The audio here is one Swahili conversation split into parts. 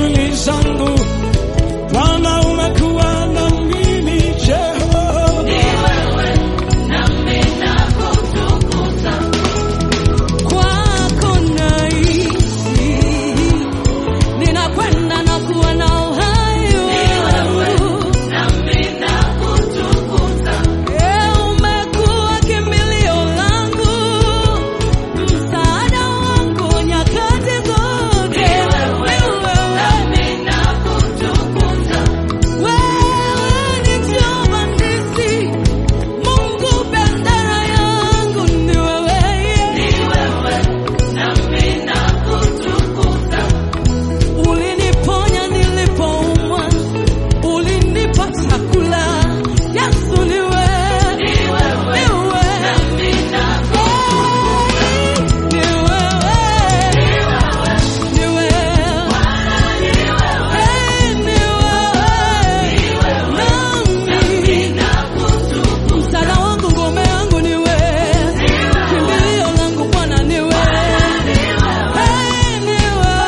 shughuli zangu. Bwana umekuwa na mimi Jehova. Ni wewe nami nakutukuza. Kwako naishi, ninakwenda na kuwa na uhai. Ni wewe nami nakutukuza. Umekuwa kimbilio langu, msaada wangu nyakati zote. Ni wewe nami nakutukuza. Wewe ni Jehova Nisi, Mungu bendera yangu. Ni wewe, Ni wewe nami nakutukuza. uliniponya nilipoumwa, ulinipa chakula. Yesu ni wewe, Ni wewe nami nakutukuza. ni wewe, ni wewe, Nami nakutukuza. msaada wangu, ngome yangu ni wewe, kimbilio langu Bwana ni wewe, ni wewe, ni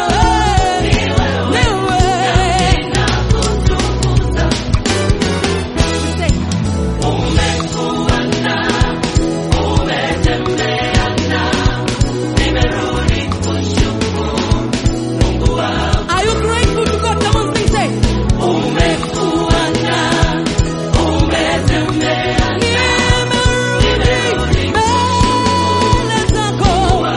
wewe. Nakutukuza. Umekuwa na, umetembea na, nimerudi kushukuru Mungu wangu. Are you grateful to God? Come on, sing, say. Umekuwa na, umetembea na, Nimerudi mbele zako,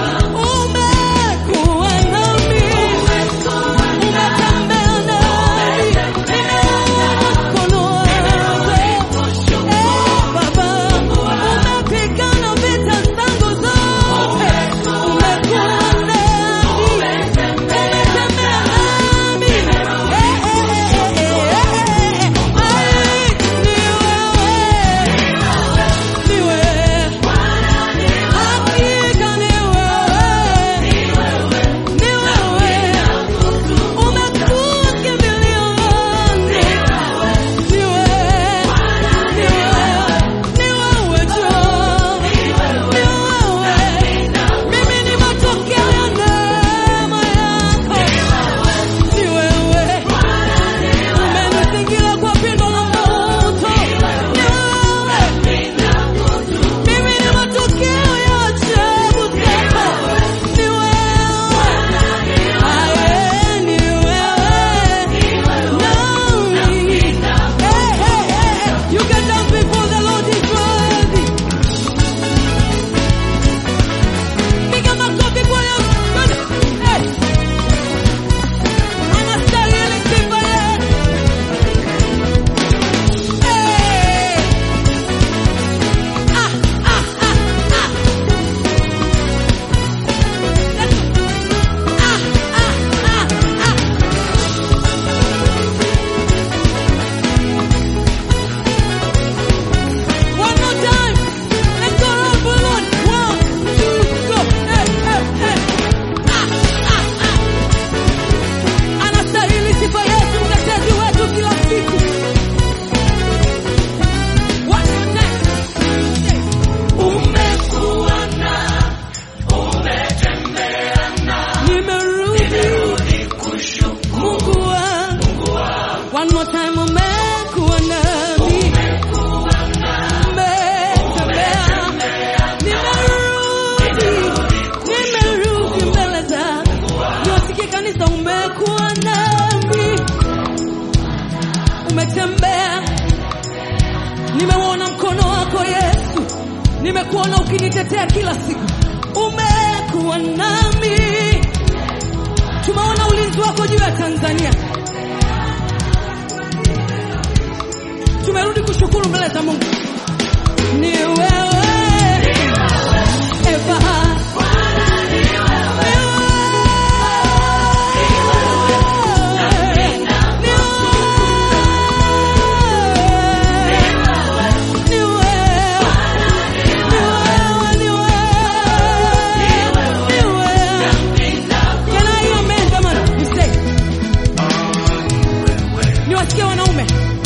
umekuwa nami, umetembea nami, nimeona mkono wako. Baba, umepigana vita zangu zote, umekuwa nami, umetembea nami. Umenizingira kwa pindo la moto. Ni wewe. Mimi ni matokeo ya ajabu zako. Ni wewe. Aye, ni wewe. Nami. Hey, hey, hey. You can dance before the Lord is worthy. Piga makofi kwa Yesu. Hey. Anastahili sifa yetu. One more time. Let's go around balloon. 1, 2, go. Anastahili sifa yetu, mtetezi wetu kila siku. One more time. umekuwa na, umetembea na, Nimerudi kushukuru Mungu wangu. One more time, umekuwa nami. Nimerudi mbele zako. Niwasikie kanisa, umekuwa nami. Umetembea. Nimeuona mkono wako Yesu. Nimekuona ukinitetea kila siku. Umekuwa nami. Tumeona ulinzi wako juu ya Tanzania. Tumerudi kushukuru mbele za Mungu. Ni wewe. Eva. Can I hear men, come on? You say. Niwasikie wanaume.